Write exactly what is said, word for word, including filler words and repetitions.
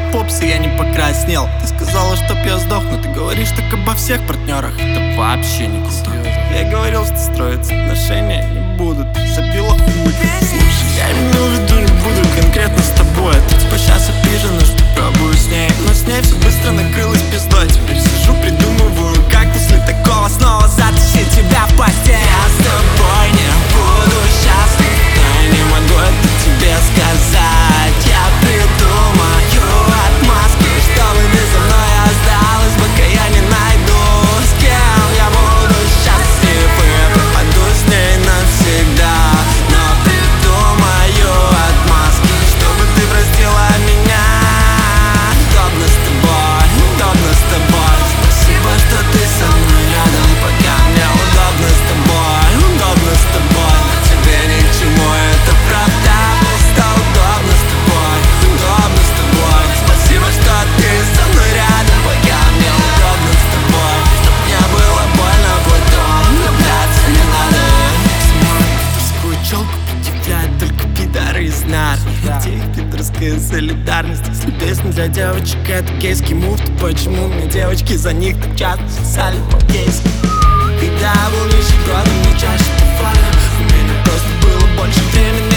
попсы, я не покраснел. Ты сказала, чтоб я сдох, но ты говоришь так обо всех партнерах. Это вообще не круто. Я говорил, что строиться отношения не будут. Забила хуй. Слушай, я имел в виду, не буду конкретно с тобой. Ты типа сейчас обижена, что пробую с ней, но с ней все быстро накрылось пиздой. Теперь сижу, придумываю, как после такого снова затащить тебя в постель. Я с тобой не буду счастлив, но я не могу это тебе сказать. Я придумаю отмазки, чтобы ты со мной осталась, пока я не найду, с кем я буду счастлив и пропаду с ней навсегда. Но придумаю отмазки, чтобы ты простила меня. Удобно с тобой, удобно с тобой. Спасибо, что ты со мной рядом, пока мне удобно с тобой, удобно с тобой. Но тебе ни к чему, это правда. Просто удобно с тобой, удобно с тобой. Спасибо, что ты со мной рядом, пока мне удобно с тобой. Чтоб не было больно потом, влюбляться не надо. Пискую челку предъявляют только пидоры из нар. Где их пидорская солидарность? Если песня для девочек это гейский мув, то почему мне девочки за них так часто сосали по-гейски? Когда я был нищебродом, мне чаще бывали. У меня просто было больше времени